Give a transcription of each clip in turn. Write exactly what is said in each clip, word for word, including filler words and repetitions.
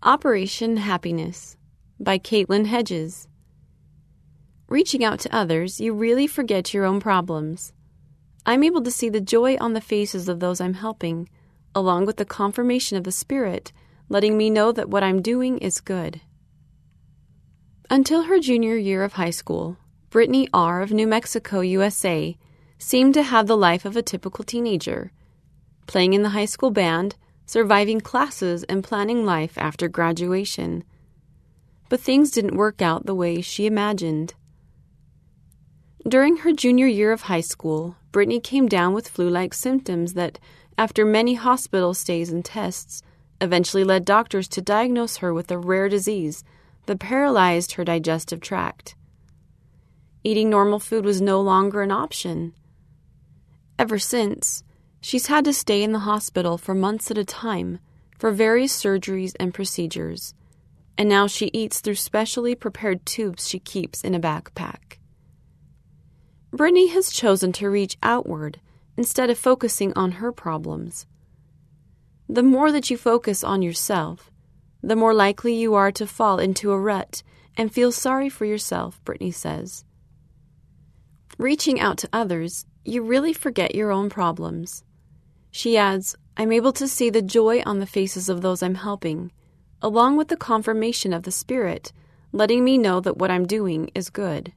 Operation Happiness by Caitlin Hedges. Reaching out to others, you really forget your own problems. I'm able to see the joy on the faces of those I'm helping, along with the confirmation of the Spirit, letting me know that what I'm doing is good. Until her junior year of high school, Brittany R. of New Mexico, U S A, seemed to have the life of a typical teenager, playing in the high school band, surviving classes, and planning life after graduation. But things didn't work out the way she imagined. During her junior year of high school, Brittany came down with flu-like symptoms that, after many hospital stays and tests, eventually led doctors to diagnose her with a rare disease that paralyzed her digestive tract. Eating normal food was no longer an option. Ever since, she's had to stay in the hospital for months at a time for various surgeries and procedures, and now she eats through specially prepared tubes she keeps in a backpack. Brittany has chosen to reach outward instead of focusing on her problems. The more that you focus on yourself, the more likely you are to fall into a rut and feel sorry for yourself, Brittany says. Reaching out to others, you really forget your own problems. She adds, I'm able to see the joy on the faces of those I'm helping, along with the confirmation of the Spirit, letting me know that what I'm doing is good.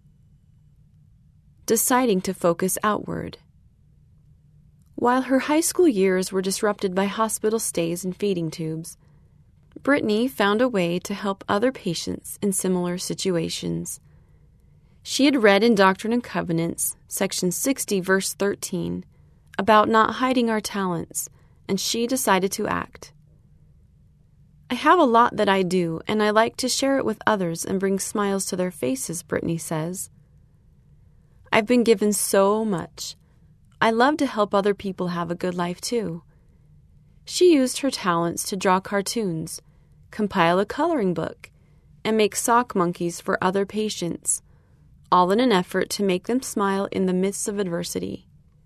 Deciding to focus outward. While her high school years were disrupted by hospital stays and feeding tubes, Brittany found a way to help other patients in similar situations. She had read in Doctrine and Covenants, section sixty, verse thirteen, about not hiding our talents, and she decided to act. I have a lot that I do, and I like to share it with others and bring smiles to their faces, Brittany says. I've been given so much. I love to help other people have a good life, too. She used her talents to draw cartoons, compile a coloring book, and make sock monkeys for other patients, all in an effort to make them smile in the midst of adversity.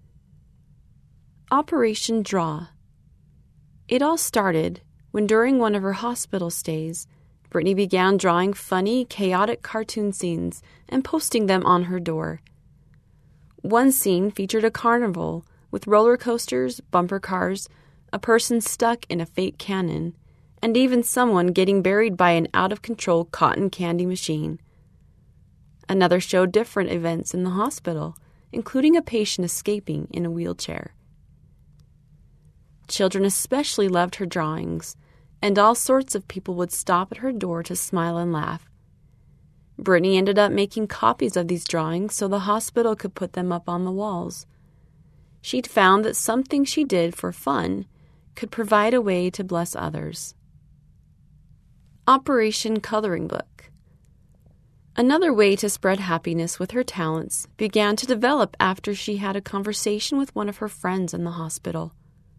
Operation Draw. It all started when, during one of her hospital stays, Brittany began drawing funny, chaotic cartoon scenes and posting them on her door. One scene featured a carnival with roller coasters, bumper cars, a person stuck in a fake cannon, and even someone getting buried by an out-of-control cotton candy machine. Another showed different events in the hospital, including a patient escaping in a wheelchair. Children especially loved her drawings, and all sorts of people would stop at her door to smile and laugh. Brittany ended up making copies of these drawings so the hospital could put them up on the walls. She'd found that something she did for fun could provide a way to bless others. Operation Coloring Book. Another way to spread happiness with her talents began to develop after she had a conversation with one of her friends in the hospital.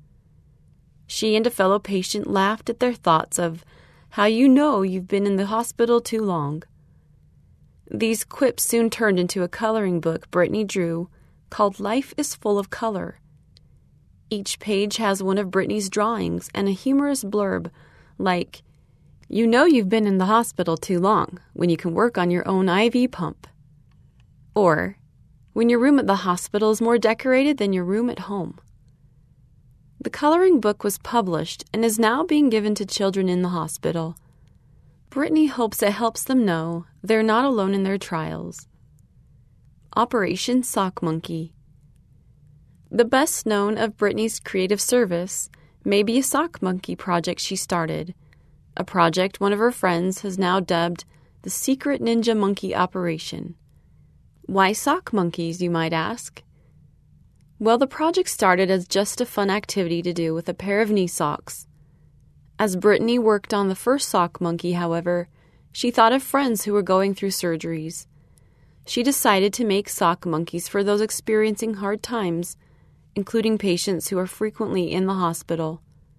She and a fellow patient laughed at their thoughts of how you know you've been in the hospital too long. These quips soon turned into a coloring book Brittany drew called Life is Full of Color. Each page has one of Brittany's drawings and a humorous blurb like, you know you've been in the hospital too long when you can work on your own I V pump. Or, when your room at the hospital is more decorated than your room at home. The coloring book was published and is now being given to children in the hospital. Brittany hopes it helps them know they're not alone in their trials. Operation Sock Monkey. The best known of Brittany's creative service may be a sock monkey project she started, a project one of her friends has now dubbed the Secret Ninja Monkey Operation. Why sock monkeys, you might ask? Well, the project started as just a fun activity to do with a pair of knee socks. As Brittany worked on the first sock monkey, however, she thought of friends who were going through surgeries. She decided to make sock monkeys for those experiencing hard times, including patients who are frequently in the hospital.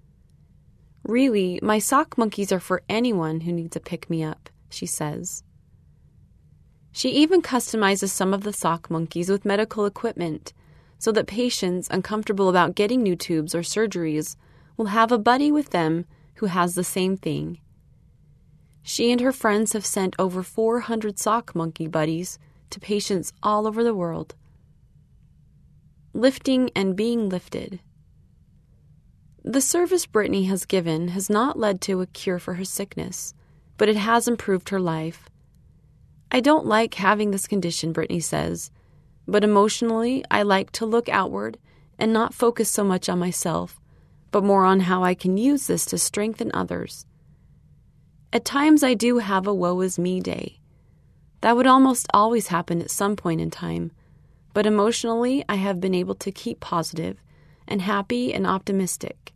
Really, my sock monkeys are for anyone who needs a pick-me-up, she says. She even customizes some of the sock monkeys with medical equipment, so that patients uncomfortable about getting new tubes or surgeries will have a buddy with them who has the same thing. She and her friends have sent over four hundred sock monkey buddies to patients all over the world. Lifting and being lifted. The service Brittany has given has not led to a cure for her sickness, but it has improved her life. I don't like having this condition, Brittany says, but emotionally I like to look outward and not focus so much on myself, but more on how I can use this to strengthen others. At times I do have a woe is me day. That would almost always happen at some point in time, but emotionally I have been able to keep positive and happy and optimistic.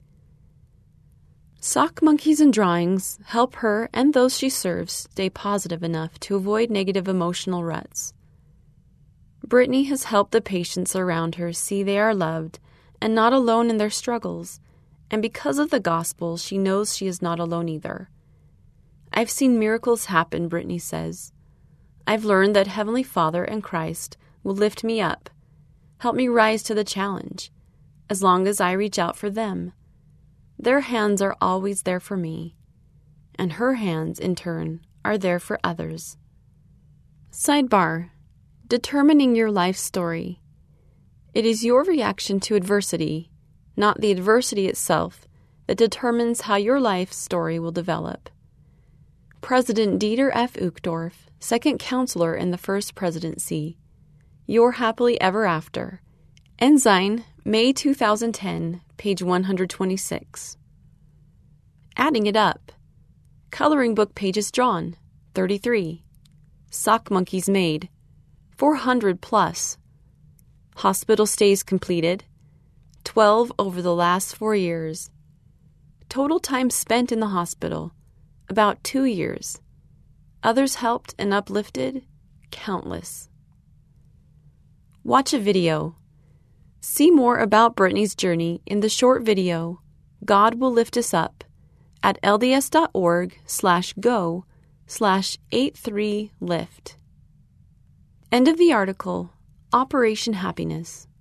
Sock monkeys and drawings help her and those she serves stay positive enough to avoid negative emotional ruts. Brittany has helped the patients around her see they are loved and not alone in their struggles, and because of the gospel, she knows she is not alone either. I've seen miracles happen, Brittany says. I've learned that Heavenly Father and Christ will lift me up, help me rise to the challenge, as long as I reach out for them. Their hands are always there for me, and her hands, in turn, are there for others. Sidebar: determining your life story. It is your reaction to adversity, not the adversity itself, that determines how your life story will develop. President Dieter F. Uchtdorf, second counselor in the First Presidency. Your Happily Ever After. Ensign, May two thousand ten, page one hundred twenty-six. Adding it up. Coloring book pages drawn, thirty-three. Sock monkeys made, four hundred plus. Hospital stays completed, twelve over the last four years. Total time spent in the hospital, about two years. Others helped and uplifted, countless. Watch a video. See more about Brittany's journey in the short video, God Will Lift Us Up, at lds.org slash go slash 83lift. End of the article, Operation Happiness.